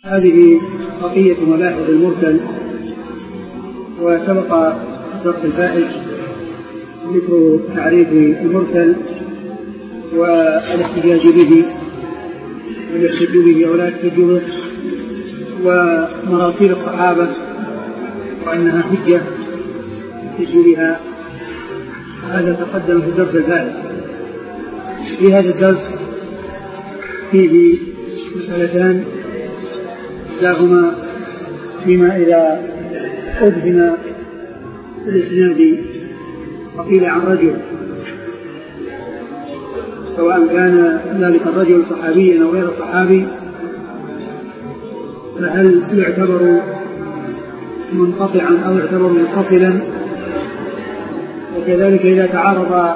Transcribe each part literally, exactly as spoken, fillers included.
هذه بقية مباحث المرسل. وسبق الدرس الفائت ذكر تعريف المرسل والاحتجاج به والاحتجاج به ولا يحتج به ومراسيل الصحابة وأنها حجة يحتج بها. هذا تقدم في الدرس الفائت. في هذا الدرس فيه مسألتان لهما فيما إذا أدهن الإسناد وقيل عن رجل سواء كان ذلك الرجل صحابيا أو غير صحابي فهل يعتبر منقطعا أو يعتبر متصلا؟ وكذلك إذا تعارض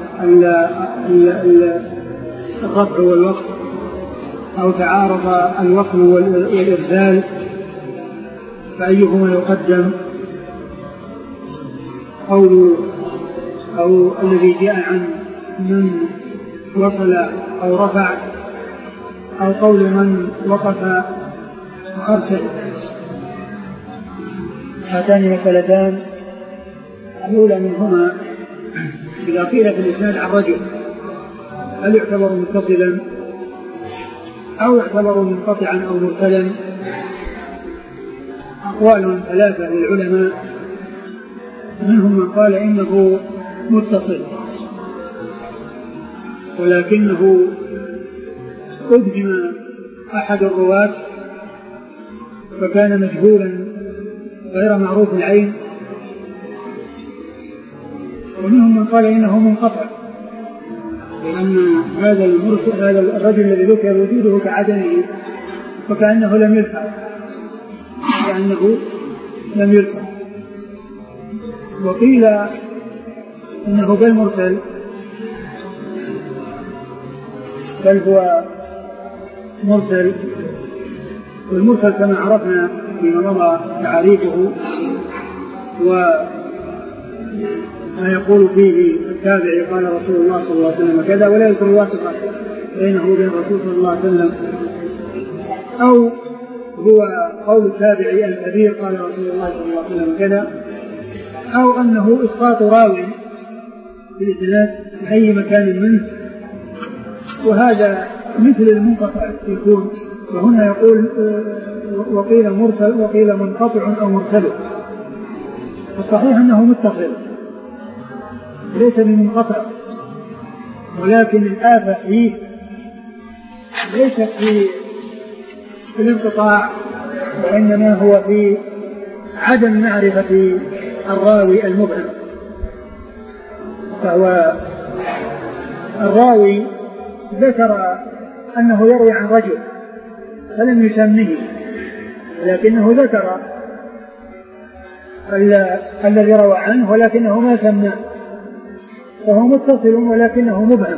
الرفع والوقف أو تعارض الوصل والإرسال فأيهما يقدم؟ قول أو الذي جاء عن من وصل أو رفع أو قول من وقف وأرسل. هاتان مسألتان. الأولى منهما إذا قيل في الإسناد عن رجل هل يعتبر متصلا أو يعتبر منقطعا أو مرسلا؟ أقوال ثلاثة للعلماء، منهم من قال إنه متصل ولكنه أدهم أحد الرواة فكان مجهولا غير معروف العين، ومنهم من قال إنه منقطع لأن هذا المرسل هذا الرجل الذي ذكر وجوده كعدمه فكأنه لم يلحق كأنه لم يلحق. وقيل إنه بالمرسل بل هو مرسل، والمرسل كما عرفنا فيما مضى تعريفه وما يقول فيه التابعي قال رسول الله صلى الله عليه وسلم كذا ولا يذكر واسطة بينه وبين الرسول صلى الله عليه وسلم، أو هو قول التابعي الكبير قال رسول الله صلى الله عليه وسلم كذا، أو أنه إسقاط راوي في الإسناد في أي مكان منه، وهذا مثل المنقطع يكون. وهنا يقول وقيل مرسل وقيل منقطع أو مرسل. الصحيح أنه متصل ليس بمنقطع، ولكن الآفة فيه ليست في الانقطاع وإنما هو في عدم معرفة الراوي المبهم. فهو الراوي ذكر أنه يروي عن رجل فلم يسمه، لكنه ذكر الذي روى عنه ولكنه ما سماه، فهو متصل ولكنه مبهم.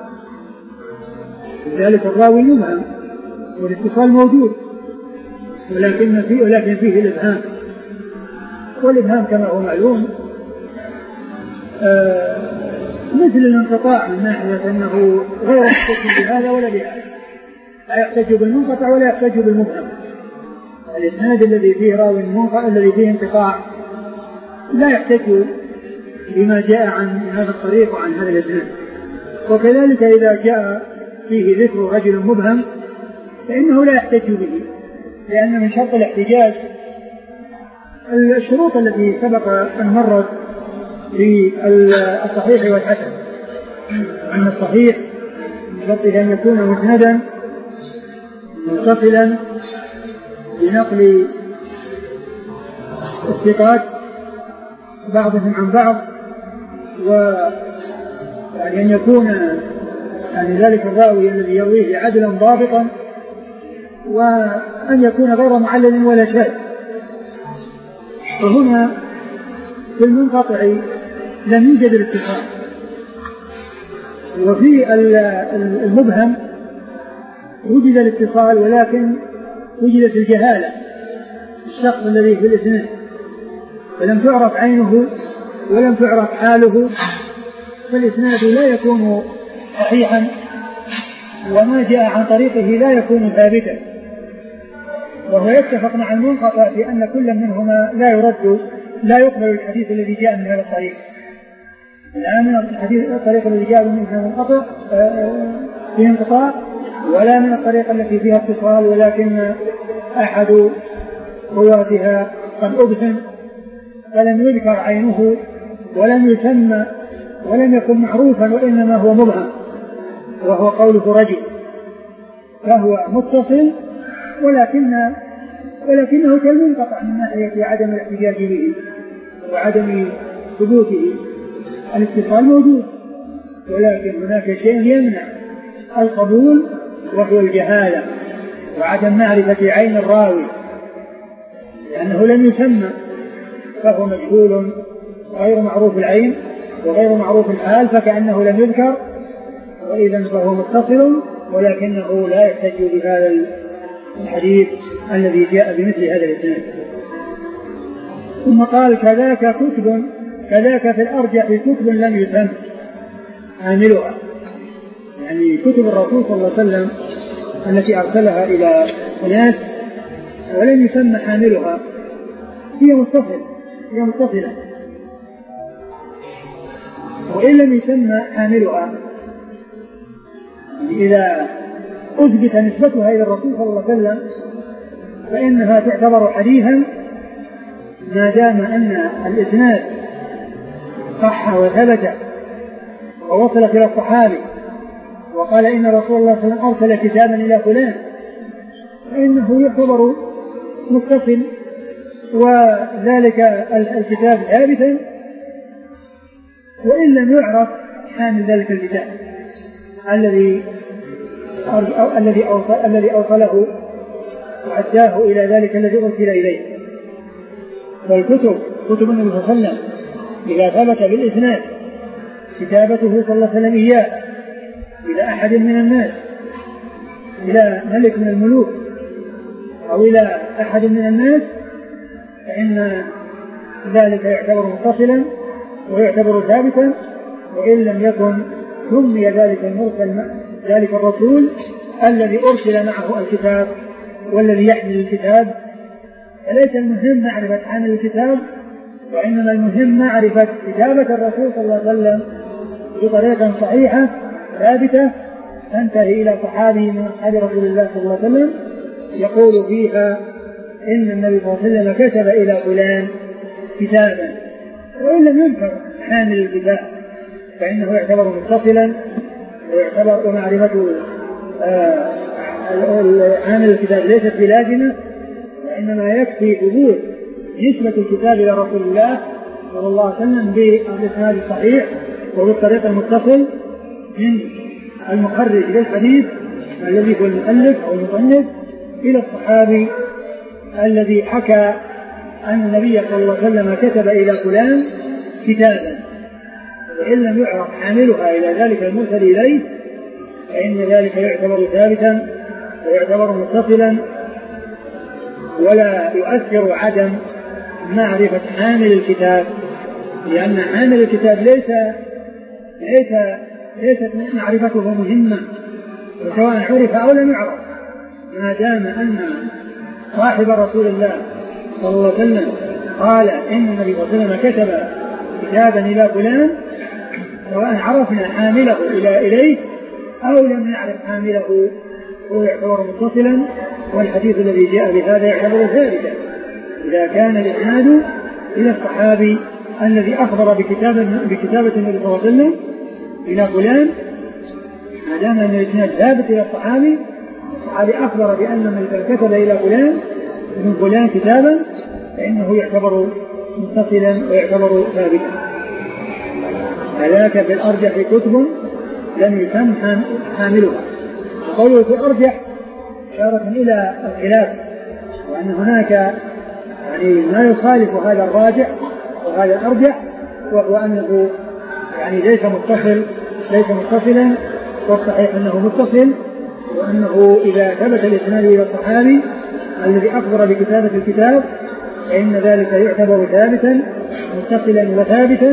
لذلك الراوي مبهم والاتصال موجود ولكن فيه, ولكن فيه الإبهام، والإبهام كما هو معلوم آه مثل الانقطاع من ناحية أنه غير يحتج بهذا ولا بهذا، لا يحتج بالمنقطع ولا يحتج بالمبهم. الإسناد الذي فيه راوي منقطع الذي فيه انقطاع لا يحتج بما جاء عن هذا الطريق وعن هذا الإسناد. وكذلك إذا جاء فيه ذكر رجل مبهم فإنه لا يحتج به، لأن من شرط الاحتجاج الشروط التي سبق أن مرت في الصحيح والحسن، أن الصحيح شرط أن يكون مسندا متصلا بنقل الثقات بعضهم عن بعض، وأن يكون يعني ذلك الراوي الذي يرويه عدلا ضابطا، وأن يكون غير معلل ولا شاذ. وهنا في المنقطع لم يوجد الاتصال، وفي المبهم وجد الاتصال ولكن وجدت الجهالة الشخص الذي في الإسناد، فلم تعرف عينه ولم تعرف حاله، فالإسناد لا يكون صحيحا وما جاء عن طريقه لا يكون ثابتا. وهو يتفق مع المنقطع في أن كل منهما لا يرد لا يقبل الحديث الذي جاء من هذا الطريق، لا من الحديث الطريق الذي جاء منها منقطع فيه انقطاع، ولا من الطريقة التي فيها اتصال ولكن أحد رواتها قد أبهم فلم يذكر عينه ولم يسمى ولم يكن معروفا وإنما هو مبهم، وهو قوله رجل، فهو متصل ولكن ولكنه كالمنقطع من ناحية عدم الاحتجاج به وعدم ثبوته. الاتصال موجود ولكن هناك شيء يمنع القبول وهو الجهالة وعدم معرفة عين الراوي، لأنه لم يسمى فهو مجهول غير معروف العين وغير معروف الحال فكأنه لم يذكر، وإذا فهو متصل ولكنه لا يحتج بهذا الحديث الذي جاء بمثل هذا الإسناد. ثم قال كذاك كتب كذاك في الأرجح كتب لم يسم عاملها، يعني كتب الرسول صلى الله عليه وسلم التي أرسلها إلى الناس ولم يسمى حاملها هي متصل هي متصلة، وإن لم يسمى حاملها إذا أثبت نسبتها إلى الرسول صلى الله عليه وسلم فإنها تعتبر حديثا ما دام أن الإسناد صح وثبت ووصلت إلى الصحابي وقال إن رسول الله صلى الله عليه وسلم أرسل كتابا إلى فلان فإنه يعتبر متصل، وذلك الكتاب ثابتا وإن لم يعرف حامل ذلك الكتاب الذي الذي أوصل الذي أوصله وأداه إلى ذلك الذي أرسل إليه. فالكتب كتب النبي صلى الله عليه وسلم إذا ثبت بالإسناد كتابته صلى الله عليه وسلم إياه إلى أحد من الناس، إلى ملك من الملوك أو إلى أحد من الناس، فإن ذلك يعتبر متصلا ويعتبر ثابتا، وإن لم يكن سمي ذلك المرسل ذلك الرسول الذي أرسل معه الكتاب والذي يحمل الكتاب. فليس المهم معرفة حامل الكتاب، وإنما المهم معرفة كتابة الرسول صلى الله عليه وسلم بطريقة صحيحة ثابتة تنتهي إلى صحابي من أصحاب رسول الله صلى الله عليه وسلم يقول فيها إن النبي صلى الله عليه وسلم كتب إلى فلان كتابا، وإن لم يذكر حامل الكتاب فإنه يعتبر متصلا ويعتبر معرفة حامل الكتاب ليست بلازمة، وإنما يكفي ثبوت نسبة الكتاب إلى رسول الله صلى الله عليه وسلم بالإسناد الصحيح وبالطريق المتصل من المخرج للحديث الذي هو المؤلف أو المصنف إلى الصحابي الذي حكى أن النبي صلى الله عليه وسلم كتب إلى فلان كتابا، وإن لم يعرف حاملها إلى ذلك المرسل إليه فإن ذلك يعتبر ثابتا ويعتبر متصلا، ولا يؤثر عدم معرفة حامل الكتاب، لأن حامل الكتاب ليس ليس ليست معرفته مهمة، وسواء عرف أو لم يعرف ما دام أن صاحب رسول الله صلى الله عليه وسلم قال إن النبي صلى الله عليه وسلم كتب كتابا إلى فلان، سواء عرفنا حامله إلى إليه أو لم نعرف حامله هو يعتبر متصلا، والحديث الذي جاء بهذا يعتبر ثابتا إذا كان الإسناد إلى الصحابي الذي أخبر بكتابة, بكتابة النبي صلى الله عليه وسلم إلى فلان، ما دام أن الإسناد ثابت إلى الصحابي، الصحابي أخبر بأن من كتب إلى فلان من فلان كتابا فإنه يعتبر متصلا ويعتبر ثابتا. هذاك في الأرجح كتب لم يسم حاملها. قوله في الأرجح إشارة إلى الخلاف، وأن هناك يعني ما يخالف هذا الراجح وهذا الأرجح، وهو أنه يعني ليس متصل ليس متصلا، والصحيح أنه متصل، وأنه إذا ثبت الإسناد إلى الصحابي الذي أخبر بكتابة الكتاب فإن ذلك يعتبر ثابتا متصلا وثابتا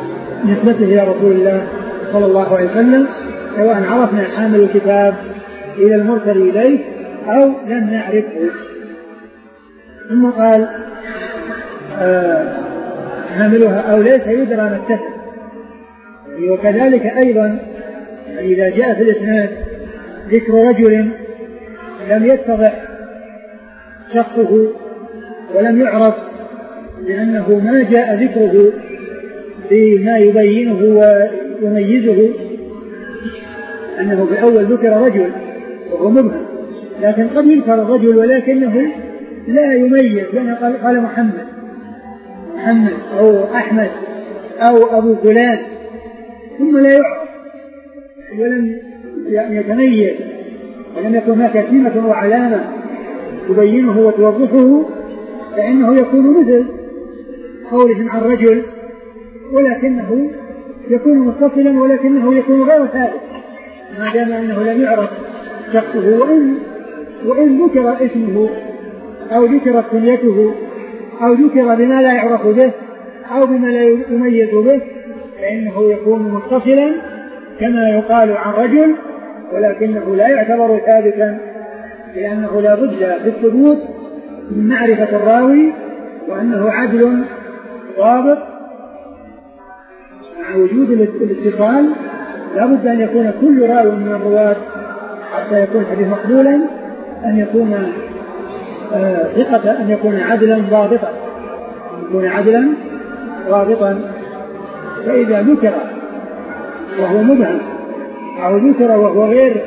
نسبته إلى رسول الله صلى الله عليه وسلم، سواء عرفنا حامل الكتاب إلى المرسل إليه أو لم نعرفه. ثم قال آه حاملها أو ليس يدرى ما اتصل. وكذلك أيضا إذا جاء في الإسناد ذكر رجل لم يتضح شخصه ولم يعرف لأنه ما جاء ذكره بما يبينه ويميزه، أنه في الأول ذكر رجل وهو مبهم، لكن قد يذكر الرجل ولكنه لا يميز، لأنه قال محمد محمد أو أحمد أو أبو فلان ثم لا يعرف ولم يتميز ولم يكن هناك سمة وعلامة تبينه وتوضحه، فإنه يكون مثل قولهم عن رجل ولكنه يكون متصلا ولكنه يكون غير ثابت ما دام أنه لم يعرف شخصه، وإن, وإن ذكر اسمه أو ذكرت كنيته أو ذكر بما لا يعرف به أو بما لا يميز به فإنه يكون متصلا كما يقال عن رجل، ولكنه لا يعتبر ثابتا لأنه لا بد في الثبوت من معرفة الراوي وأنه عدل ضابط. مع وجود الاتصال لا بد أن يكون كل راوي من الرواة حتى يكون حديث مقبولا أن يكون ثقة آه أن يكون عدلا ضابطا أن يكون عدلا ضابطا. فإذا ذكر وهو مبهم أو ذكر وهو غير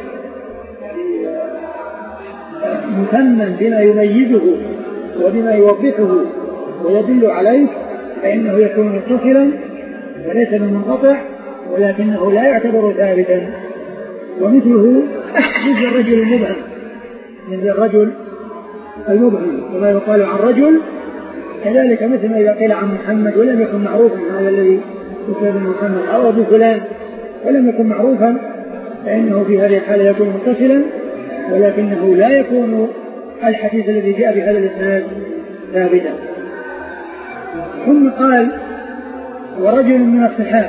مسمى بما يميزه وبما يوضحه ويدل عليه فإنه يكون متصلا وليس بالمنقطع، ولكنه لا يعتبر ثابتا. ومثله مثل الرجل المبهم مثل الرجل المبهم وما يقال عن رجل، كذلك مثل ما إذا قيل عن محمد ولم يكن معروفا هذا الذي يسمى محمد أو أبو فلان ولم يكن معروفا فإنه في هذه الحالة يكون متصلا، ولكنه لا يكون الحديث الذي جاء بهذا الإسناد ثابتا. ثم قال ورجل من الصحابة،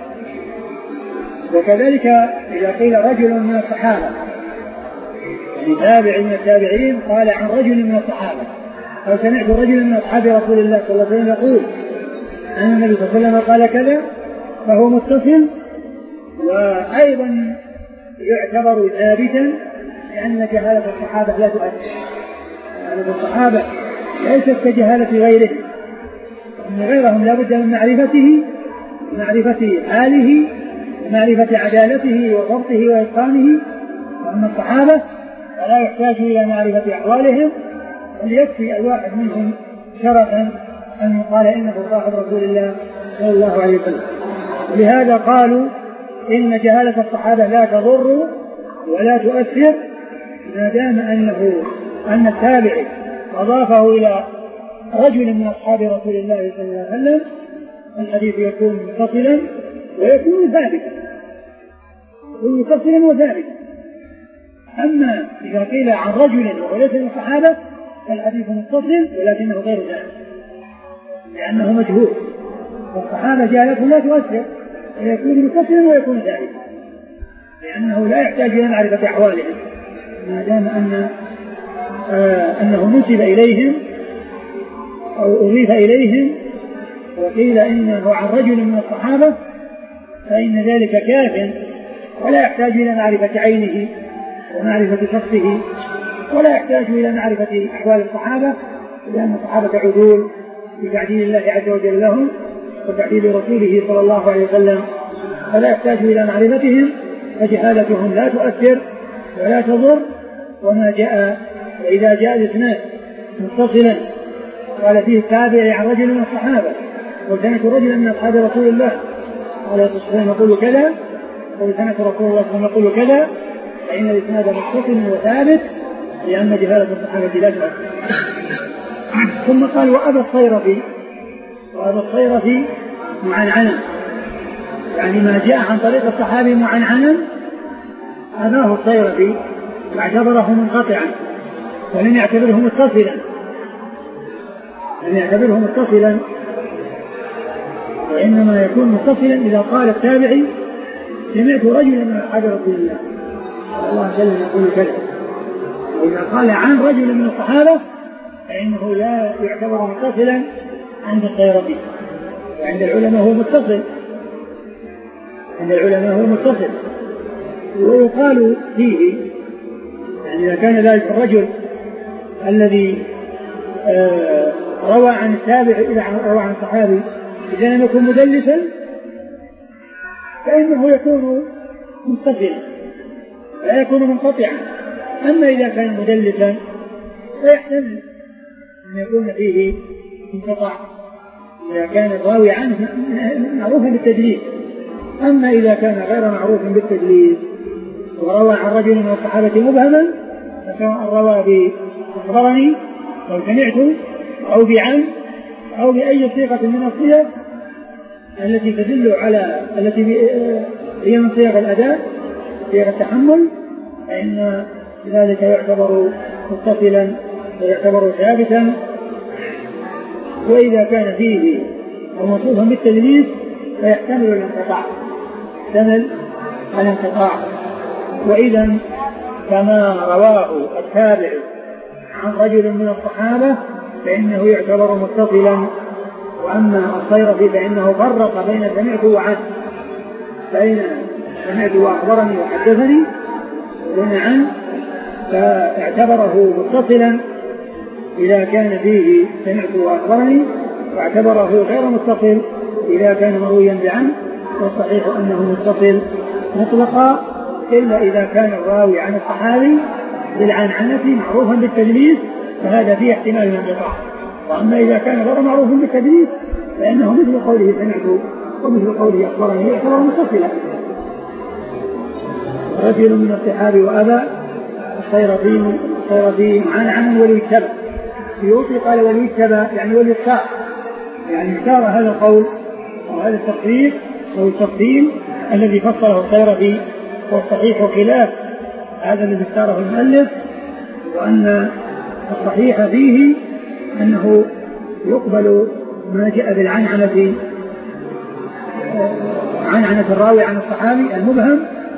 وكذلك إذا قيل رجل من الصحابة يعني تابع من التابعين قال عن رجل من الصحابة أو سمعت رجلا من أصحاب رسول الله صلى الله عليه وسلم يقول أن النبي صلى الله عليه وسلم قال كذا فهو متصل، وأيضا يعتبر ثابتا لأن جهالة الصحابة لا تؤثر. جهالة الصحابة ليست كجهالة غيرهم، أن غيرهم لا بد من معرفته معرفة حاله معرفة عدالته وضبطه وإتقانه، وأما الصحابة فلا يحتاج إلى معرفة أحوالهم، بل يكفي الواحد منهم شرفا أن يقال إنه صاحب رسول الله صلى الله عليه وسلم. ولهذا قالوا إن جهالة الصحابة لا تضر ولا تؤثر ما دام أنه أن التابعي أضافه إلى رجل من أصحاب رسول الله صلى الله عليه وسلم الحديث يكون متصلا ويكون ثابتا، يكون متصلا وثابتا. أما إذا قيل عن رجل وهو ليس من الصحابة فالحديث متصل ولكنه غير ثابت لأنه مجهول، والصحابة جهالته لا تؤثر ويكون متصلا ويكون ثابتا لأنه لا يحتاج إلى معرفة أحوالهم ما دام أن آه أنه نسب إليهم أو أضيف إليهم وقيل إنه عن رجل من الصحابة فإن ذلك كاف ولا يحتاج إلى معرفة عينه ومعرفة شخصه ولا يحتاج إلى معرفة أحوال الصحابة، لأن الصحابة عدول بتعديل الله عز وجل لهم وتعديل رسوله صلى الله عليه وسلم، فلا يحتاج إلى معرفتهم، فجهالتهم لا تؤثر ولا تضر. وما جاء وإذا جاء الإسناد متصلا قال فيه التابع عن رجل من الصحابة وسمعت رجلا من أصحاب رسول الله عليه الصلاة والسلام يقول كذا وسمعت رسول الله صلى الله عليه وسلم يقول كذا، فإن الإسناد متصل وثابت لأن جهالة الصحابة لا تؤثر. ثم قال وأبى الصيرفي وأبى الصيرفي معنعنا، يعني ما جاء عن طريق الصحابي معنعنا أباه الصيرفي واعتبره منقطعا ولم يعتبره متصلا لم يعتبره متصلا وإنما يكون متصلا إذا قال التابعي سمعت رجلا من أصحاب رسول الله صلى الله عليه وسلم يقول كذا. وإذا قال عن رجل من الصحابة فإنه لا يعتبر متصلا عند السيرفي، وعند العلماء هو متصل، عند العلماء هو متصل. ويقال فيه يعني إذا كان ذلك الرجل الذي آه روى عن التابع إلى روى عن الصحابي إذا لم يكن مدلسا فإنه يكون متصلا لا يكون منقطعا. أما إذا كان مدلسا فيحتمل أن يكون فيه انقطاع إذا كان الراوي عنه معروفا بالتدليس. أما إذا كان غير معروف بالتدليس وروى عن رجل من الصحابة مبهما فسواء روى بأخبرني أو سمعت أو بعن أو بأي صيغة من الصيغ التي تدل على التي هي من صيغ الأداء صيغ التحمل فإن ذلك يعتبر متصلا ويعتبر ثابتا. وإذا كان فيه موصوفا بالتدليس فيحتمل الانقطاع يحتمل الانقطاع. وإذا كما رواه التابع عن رجل من الصحابة فإنه يعتبر متصلا. وأما الصيرفي فإنه فرق بين سمعت وعن، بين سمعت وأخبرني وحدثني وبين عن، فاعتبره متصلا إذا كان فيه سمعت وأخبرني، واعتبره غير متصل إذا كان مرويا بعن. والصحيح أنه متصل مطلقا إلا إذا كان الراوي عن الصحابي بالعنعنة معروفا بالتدليس فهذا فيه احتمال الانقطاع. وأما إذا كان غير معروف بالتدليس فإنه مثل قوله سمعت ومثل قوله أخبرني يعتبر متصلا. رجل من الصحابي وأبى الصيرفي عن عن وليتبع السيوطي قال وليتبع يعني وليختار، يعني اختار هذا القول وهذا التقرير أو التفصيل الذي فصله الصيرفي. والصحيح خلاف هذا الذي اختاره المؤلف، وأن الصحيح فيه أنه يقبل ما جاء بالعنعنة عنعنة الراوي عن الصحابي المبهم،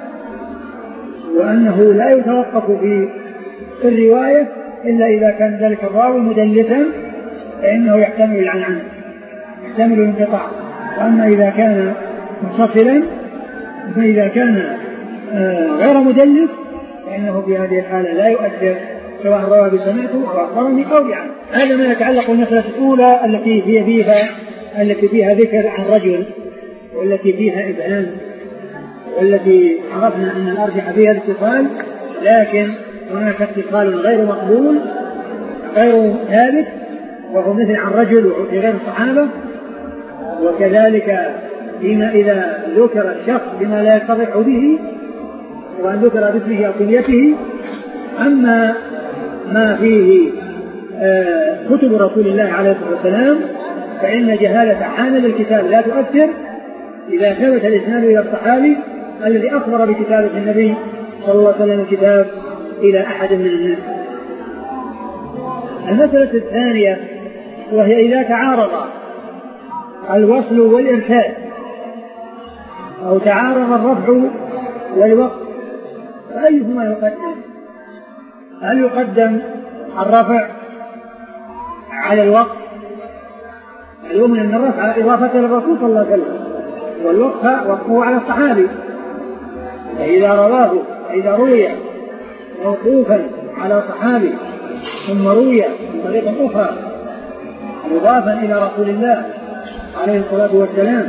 وأنه لا يتوقف في الرواية إلا إذا كان ذلك الراوي مدلسا فإنه يحتمل العنعنة يحتمل الانقطاع. وأما إذا كان متصلا فإذا كان غير مدلس فإنه في هذه الحالة لا يؤثر سواء روى بسمعته أو أخبرني أو بعن. هذا ما يتعلق بالمسألة الأولى التي هي فيها التي فيها ذكر عن رجل والتي فيها إبهام والتي عرفنا أن الأرجح فيها الاتصال، لكن هناك اتصال غير مقبول غير ثابت وهو مثل عن رجل وفي غير الصحابة. وكذلك فيما إذا ذكر الشخص بما لا يتضح به وأن ذكر باسمه أو كنيته. أما ما فيه آه كتب رسول الله عليه الصلاة والسلام فإن جهالة حامل الكتاب لا تؤثر إذا ثبت الإسناد إلى الصحابي الذي أخبر بكتابة النبي صلى الله عليه وسلم الكتاب إلى أحد من الناس. المسألة الثانية وهي إذا تعارض الوصل والإرسال أو تعارض الرفع والوقف فأيهما يقدم؟ هل يقدم الرفع على الوقف؟ معلوم أن الرفع إضافة للرسول صلى الله عليه وسلم والوقف وقفه على الصحابي. فإذا رواه إذا روي موقوفا على صحابي ثم روي من طريق أخرى مضافا إلى رسول الله عليه الصلاة والسلام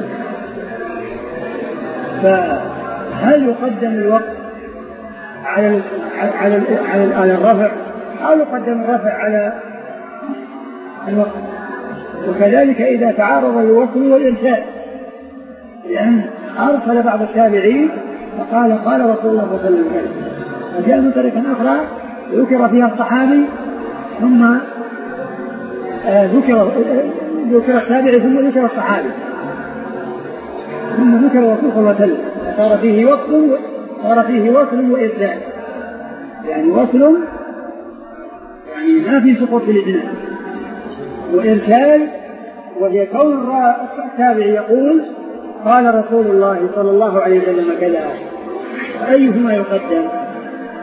فهل يقدم الوقف على على على, على الرفع أو يقدم الرفع على الوقف؟ وكذلك إذا تعارض الوصل والإرسال، لأن أرسل بعض التابعين فقال قال رسول الله صلى الله عليه وسلم وجاء من طريق أخرى ذكر فيها الصحابي ثم آه ذكر ذكر التابعي ثم ذكر الصحابي ثم ذكر الرسول صلى الله عليه وسلم صار فيه وصل صار فيه وصل وإرسال، يعني وصل يعني ما في سقوط في الإسناد، وإرسال وهي كون التابع يقول قال رسول الله صلى الله عليه وسلم كذا. فأيهما يقدم؟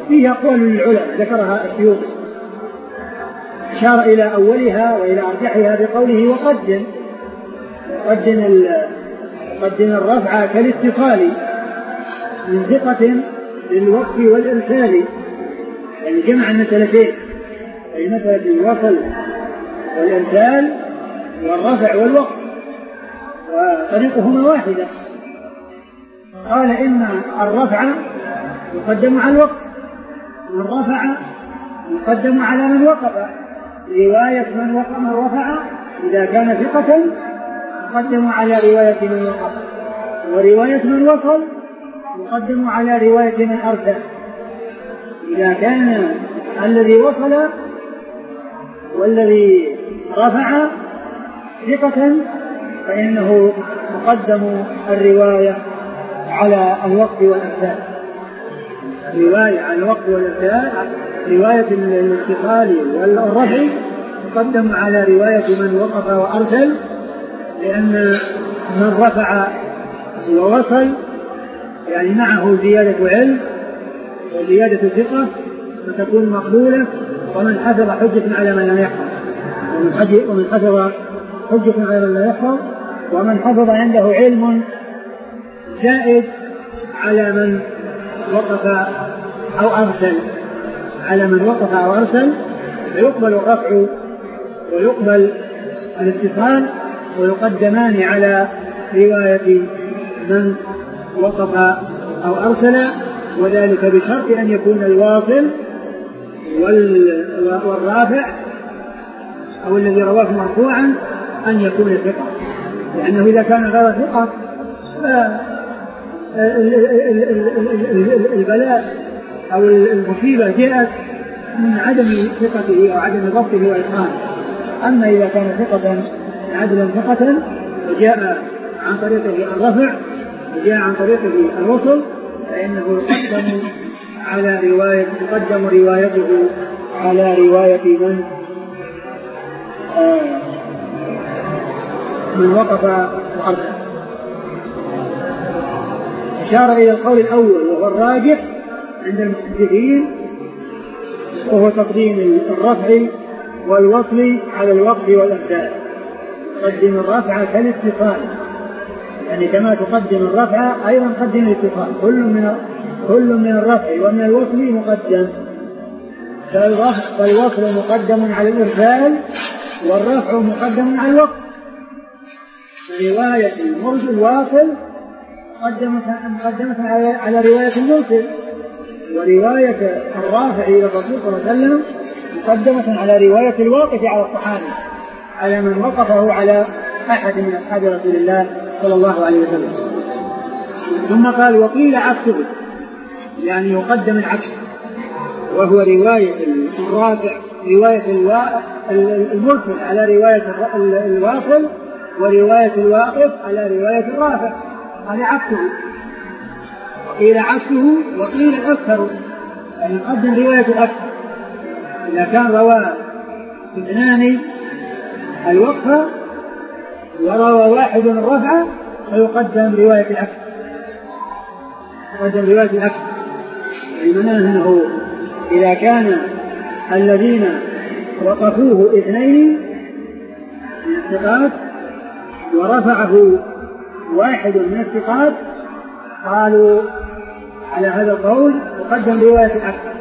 فيه أقوال للعلماء ذكرها السيوطي، أشار إلى أولها وإلى أرجحها بقوله وقدم قدم قدم الرفع كالاتصال من ثقة للوقف والإرسال، يعني جمع المسألتين، أي مسألة الوصل والإرسال والرفع والوقف وطريقهما واحدة. قال إن الرفع يقدم على الوقف، والرفع يقدم على من وقف، رواية من وقف من رفع إذا كان ثقة يقدم على رواية من وقف، ورواية من وصل يقدم على رواية من أرسل. إذا كان الذي وصل والذي رفع ثقة فإنه تقدم الرواية على الوقف والإرسال، رواية على الوقف والإرسال، رواية الاتصال والرفع تقدم على رواية من وقف وأرسل، لأن من رفع ووصل يعني معه زيادة علم وزيادة ثقة فتكون مقبولة، ومن حفظ حجة على من لا يحفظ، ومن حفظ حجة على من لا يحفظ، ومن حفظ عنده علم زائد على من وقف أو أرسل، على من وقف أو أرسل فيقبل الرفع ويقبل الاتصال ويقدمان على رواية من وقف أو أرسل، وذلك بشرط أن يكون الواصل والرافع أو الذي رواه مرفوعا أن يكون ثقة، لأنه إذا كان غير ثقة البلاء أو المصيبة جاءت من عدم ثقته أو عدم ضبطه وإتقانه. أما إذا كان ثقة عدلا ثقة وجاء عن طريقه الرفع وجاء عن طريقه الوصل فإنه يقدم على رواية تقدم روايته على رواية من آه من وقف وأرسل. أشار إلى القول الأول وهو الراجح عند المحدثين، وهو تقديم الرفع والوصل على الوقف والإرسال. تقدم الرفع كالاتصال، يعني كما تقدم الرفع أيضا قدم الاتصال، كل من كل من الرفع ومن الوصل مقدم، فالوصل مقدم على الإرسال والرفع مقدم على الوقف. رواية المرسل الواصل مقدمة على رواية المرسل، ورواية الرافع إلى الرسول صلى الله عليه وسلم مقدمة على رواية الواقف على الصحابي، على من وقفه على أحد من أصحاب رسول الله صلى الله عليه وسلم. ثم قال وقيل عكسه، يعني يقدم العكس، وهو رواية الرافع رواية المرسل على رواية الواصل، ورواية الواقف على رواية الرافع، هذا عكسه. وقيل عكسه وقيل الأكثر، يعني يقدم رواية الأكثر. إذا كان روى اثنان الوقف وروى واحد الرفع فيقدم رواية الأكثر، يقدم رواية الأكثر، يعني معناه أنه إذا كان الذين وقفوه اثنين من الثقات ورفعه واحد من الثقات قالوا على هذا القول يقدم رواية الأكثر،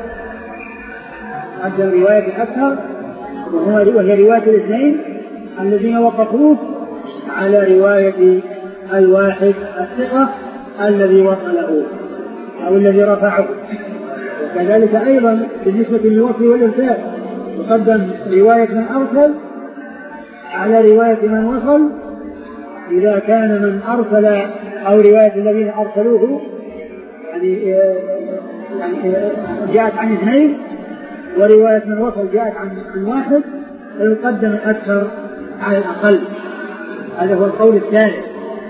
يقدم رواية الأكثر وهي رواية الاثنين الذين وقفوه على رواية الواحد الثقة الذي وصله أو الذي رفعه. وكذلك أيضا بالنسبة للوصل والإرسال يقدم رواية من أرسل على رواية من وصل إذا كان من أرسل أو رواية الذين أرسلوه يعني يعني جاءت عن اثنين، ورواية من وصل جاءت عن عن واحد، فيقدم الأكثر على الأقل. هذا هو القول الثالث.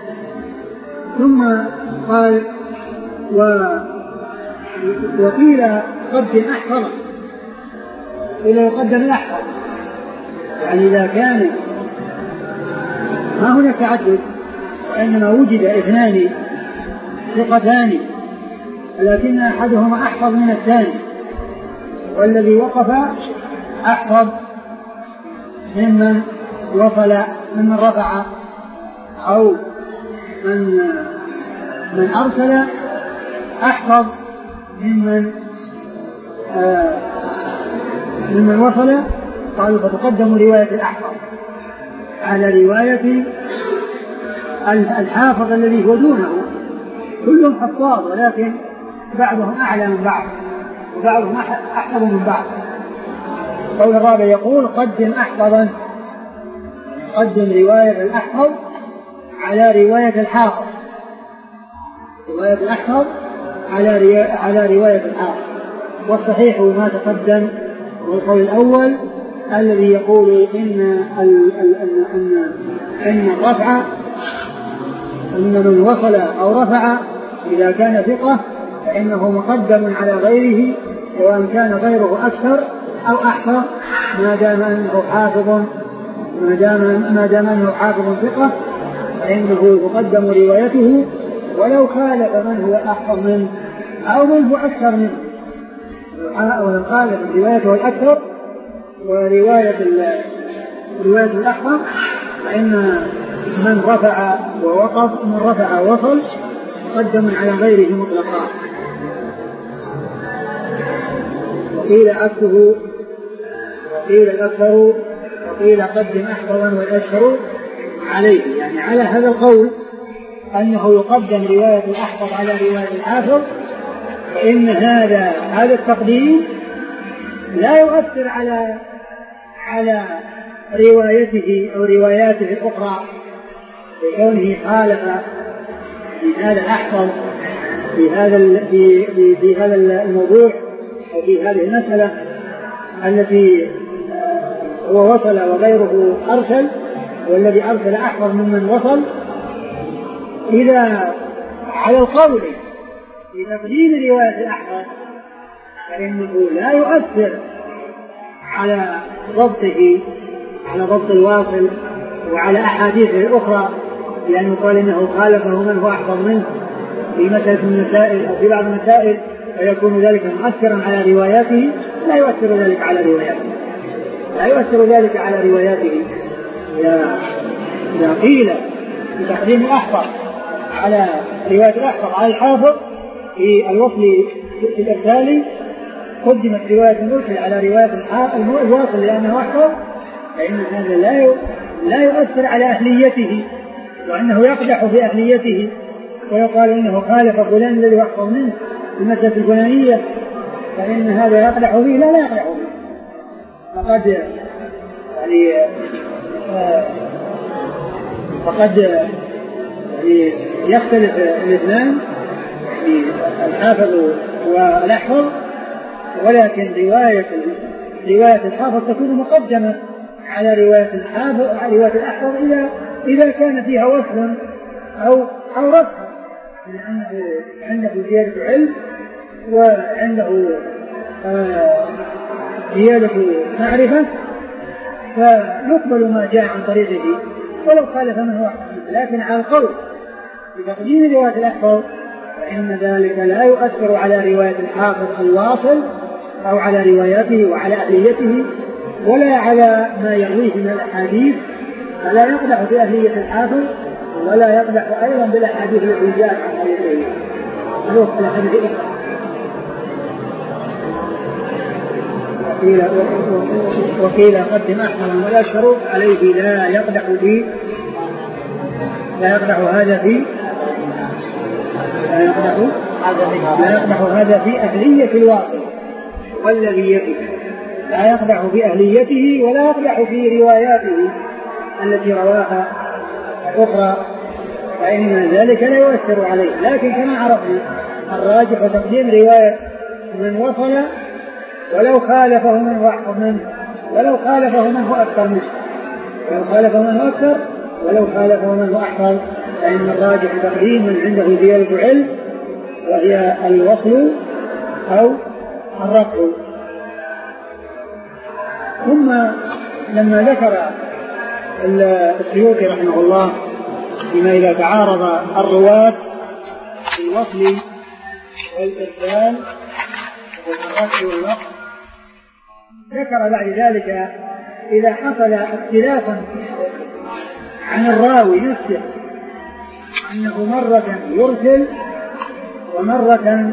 ثم قال و وقيل قدم أحفظ، إلى يقدم الأحفظ، يعني إذا كان ما هناك تعدد وإنما وجد اثنان ثقتان لكن أحدهما أحفظ من الثاني والذي وقف أحفظ ممن وصل ممن رفع أو من من أرسل أحفظ ممن آه ممن وصل. قالوا فتقدم رواية الأحفظ على رواية الحافظ الذي هو دونه. كلهم حفاظ ولكن بعضهم أعلى من بعض وبعضهم أحفظ من بعض. قول الرابع يقول قدم أحفظا، قدم رواية الأحفظ على رواية الحافظ، رواية الأحفظ على على رواية الحافظ. والصحيح ما تقدم والقول الأول الذي يقول إن ال ال أن أن الرفع أن من وصل أو رفع إذا كان ثقة فإنه مقدم على غيره، وإن كان غيره أكثر أو أحفظ ما دام أنه حافظ ما دام ما دام أنه حافظ ثقة فإنه تقدم روايته ولو خالف من هو أحفظ منه أو من هو أكثر منه، ولو خالف روايته الأكثر ورواية رواية الأحفظ فإن من رفع ووقف من رفع ووصل مقدم على غيره مطلقا. وقيل أكثر وقيل الأكثر وقيل قدم أحفظا والأشهر عليه، يعني على هذا القول أنه يقدم رواية الأحفظ على رواية الحافظ، فإن هذا هذا التقديم لا يؤثر على على روايته أو رواياته الأخرى بكونه خالف في هذا الأحفظ في هذا في في, في هذا الموضوع أو في هذه المسألة التي هو وصل وغيره أرسل، والذي أرسل أحفظ ممن وصل. إذا على القول في تقديم رواية الأحفظ فإنه لا يؤثر على ضبطه على ضبط الواصل وعلى أحاديثه الأخرى، لأنه قال إنه خالفه من هو أحفظ منه في مسألة المسائل أو في بعض المسائل فيكون ذلك مؤثرا على رواياته. لا يؤثر ذلك على رواياته لا يؤثر ذلك على رواياته إذا قيل بتقديم الأحفظ على رواية الأحفظ على الحافظ في الوصل في الإرسال قدمت رواية المرسل على رواية الواصل لأنه أحفظ، فإن هذا لا لا يؤثر على أهليته وأنه يقدح في أهليته ويقال إنه خالف فلان الذي أحفظ منه في المسألة الفلانية، فإن هذا يقدح فيه. لا لا يقدح فيه. فقد يعني آه فقد يعني يختلف الاثنان يعني الحافظ والأحفظ، ولكن رواية رواية الحافظ تكون مقدمة على رواية الحافظ على رواية الأحفظ إذا إذا كان فيها وصل أو أو رفع، لأنه عنده زيادة علم وعنده آه زيادة معرفة فنقبل ما جاء عن طريقه ولو خالف من هو أحفظ. لكن على القول بتقديم رواية الأحفظ فإن ذلك لا يؤثر على رواية الحافظ الواصل أو على رواياته وعلى أهليته ولا على ما يرويه من الأحاديث، فلا يقدح في أهلية الحافظ ولا يقدح أيضا بالأحاديث التي جاءت عن طريقه. وقيل وقيل قدم أحفظا ولا شروط عليه لا يقدح في لا يقدح هذا في لا يقدح لا يقدح هذا في أهلية الواقع والذي يقف، لا يقدح في أهليته ولا يقدح في رواياته التي رواها الأخرى، فإن ذلك لا يؤثر عليه. لكن كما عرفنا الراجح تقديم رواية من وصل ولو خالفه من هو أحفظ منه ولو خالفه من هو أكثر منه ولو خالفه من هو أكثر ولو خالفه من هو أحفظ، فإن الراجح تقديم من عنده زيادة علم وهي الوصل أو الرفع. ثم لما ذكر السيوطي رحمه الله بما إذا تعارض الرواة في الوصل والإرسال والرفع والنقل ذكر بعد ذلك إذا حصل اختلافا عن الراوي نفسه أنه مرة يرسل ومرة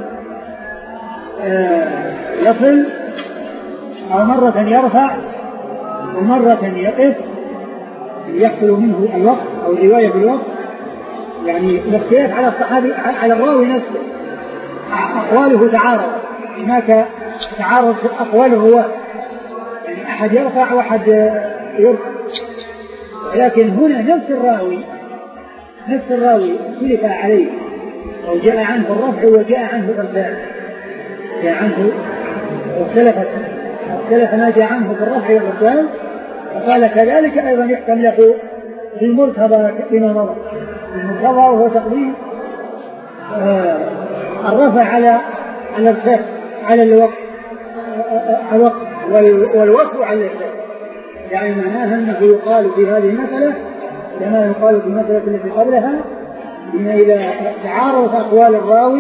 يصل أو مرة يرفع ومرة يقف يحصل منه الوقت أو الرواية بالوقت، يعني الاختلاف على الصحابي على الراوي نفسه أقواله تعارض، هناك تعارض في أقوال الرواة، يعني أحد يرفع وأحد يرفع، ولكن هنا نفس الراوي نفس الراوي اختلف عليه أو جاء عنه الرفع وجاء عنه الإرسال، جاء عنه اختلفت اختلف ما جاء عنه في الرفع والإرسال، فقال كذلك أيضا يحكم له في المرتضى فيما مضى. المرتضى وهو تقديم آه الرفع على الإرسال على الوقت الوقت والوقت على الإرسال، يعني معناها أنه يقال في هذه المسألة كما يقال في المسألة التي قبلها، إن إذا تعارضت أقوال الراوي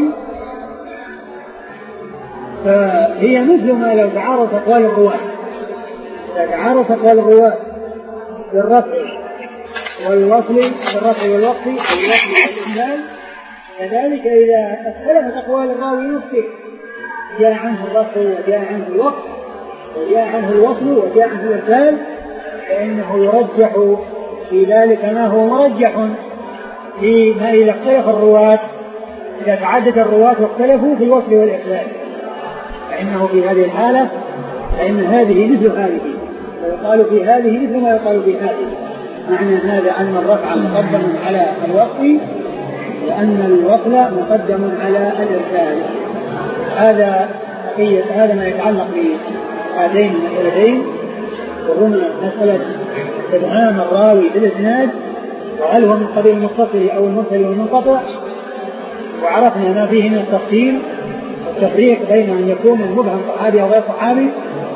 فهي مثل ما لو تعارضت أقوال الرواة، إذا تعارضت أقوال الرواة بالرفع والوصل بالرفع والوقف والوصل والإملال، كذلك إذا اختلفت أقوال الراوي نفسه جاء عنه الرفع وجاء عنه الوقف وجاء عنه الوصل وجاء عنه الإرسال، فإنه يرجح في ذلك ما هو مرجح فيما إذا اختلف الرواة، إذا تعدد الرواة واختلفوا في الوصل والإرسال، فإنه في هذه الحالة فإن هذه مثل هذه، ويقال في هذه مثل ما يقال في هذه. معنى هذا أن الرفع مقدم على الوقف وأن الوصل مقدم على الإرسال. هذا هذا ما يتعلق بهاتين المسألتين، وهما مسألة إبهام الراوي بالإسناد وهل هو من قبيل المتصل أو المرسل والمنقطع، وعرفنا ما فيه من التفصيل والتفريق بين أن يكون المبهم صحابي أو غير صحابي،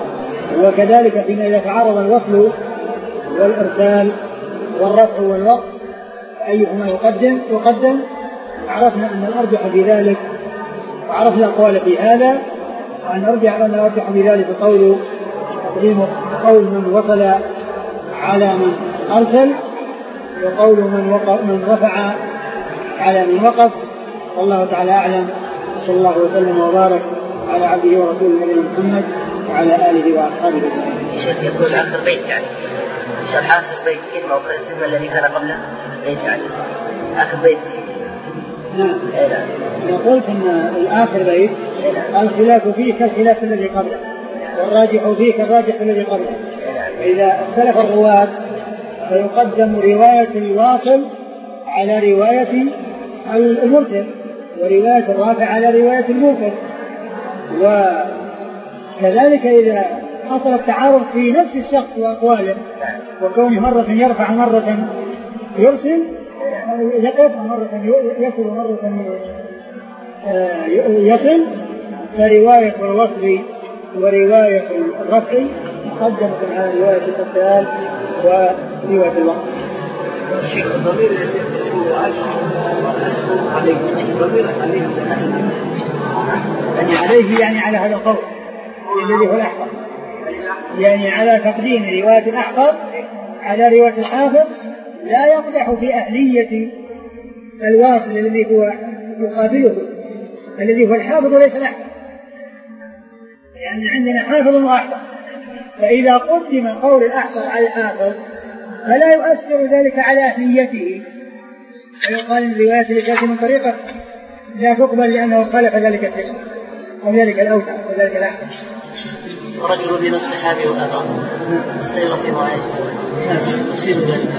وكذلك فيما إذا تعارض الوصل والإرسال والرفع والوقف أيهما يقدم يقدم عرفنا أن الأرجح في ذلك، وعرفنا القول في هذا، وأن أرجح أن الأرجح في ذلك قول تقديم قول من وصل على من أرسل، وقول من, وقف من رفع على من وقف. والله تعالى أعلم، صلى الله وسلم وبارك على عبده ورسوله نبينا محمد وعلى آله وأصحابه أجمعين. الشيخ يقول آخر بيت يعني شرح آخر بيت كلمة وكلمة الذي كان قبله بيت يعني آخر بيت. نعم. أنا قلت أن الآخر بيت الخلاف فيه كالخلاف الذي قبله، والراجح فيه كالراجح الذي قبله. فإذا اختلف الرواة فيقدم رواية الواصل على رواية المرسل، ورواية الرافع على رواية المرسل، وكذلك إذا حصل التعارض في نفس الشخص وأقواله، وكونه مرة يرفع مرة يرسل يقف مرة يصل ومرة يصل، فرواية الوصل ورواية الرفع مقدمة على رواية الإرسال ورواية الوقت. الشيخ الضمير هو عليه الضمير عليه يعني عليه يعني على هذا القول الذي هو الأحفظ، يعني على تقديم رواية الأحفظ على رواية الحافظ لا يقدح في أهلية الواصل الذي هو يقابله الذي هو الحافظ وليس الأحفظ، لأن يعني عندنا حافظ وأحفظ، فإذا قدم قول الأحفظ على الحافظ فلا يؤثر ذلك على أهليته، ويقال إن الرواية التي تأتي من طريقه لا تقبل لأنه خالف ذلك الثقة وذلك الأوثق وذلك الأحفظ. ورجل من الصحابة وأبا السيرة في معين يصير ذلك.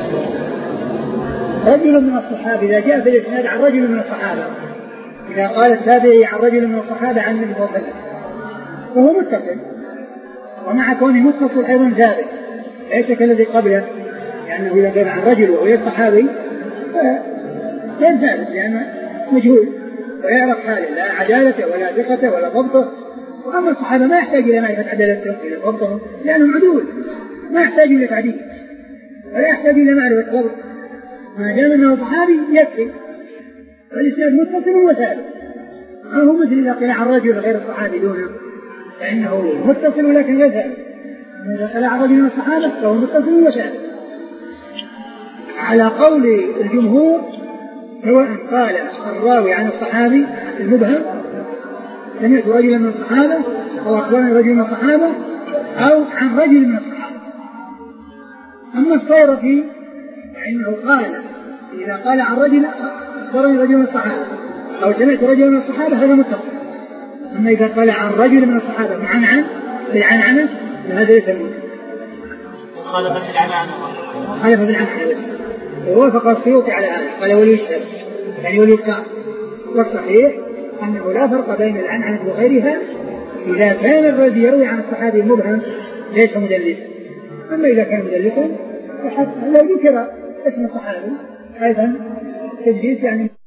رجل من الصحابة إذا جاء في الإسناد عن رجل من الصحابة، إذا قال التابعي عن رجل من الصحابة عن النبي صلى الله عليه وسلم وهو متصل، ومع كونه متصل أيضا ثابت ليس كالذي قبله، لأنه إذا كان عن رجل وهو صحابي غير ثابت لأنه مجهول ويعرف حاله لا عدالته ولا ثقته ولا ضبطه. وأما الصحابة ما يحتاج إلى معرفة عدالته إلى ضبطه لأنهم عدول، ما يحتاج إلى تعديل ولا يحتاج إلى معرفة ضبط، ما دام أنه صحابي يكفي، والإسناد متصل وثابت. ما هو مثل إذا قيل عن رجل غير الصحابي دونه فإنه متصل ولكن يسأل. إذا قال عن رجل من الصحابة فهو متصل وشاذ. على قول الجمهور سواء قال الراوي عن الصحابي المبهم سمعت رجلا من الصحابة أو أخبرني رجل من الصحابة أو عن رجل من الصحابة. أما الصورة فإنه قال إذا قال عن رجل أخبرني رجل من الصحابة أو سمعت رجل من الصحابة هذا متصل. أما إذا قال عن رجل من الصحابة عن عن في عن عنه فهذا ليس متصل. مخالفة العنعنة. مخالفة العنعنة. ووافق السيوطي على هذا قال وليشهد يعني وليقطع. والصحيح أنه لا فرق بين العنعنة وغيرها إذا كان الذي يروي عن الصحابي المبهم ليس مدلسا. أما إذا كان مدلسا فحتى لو ذكر اسم الصحابي أيضا تدليس يعني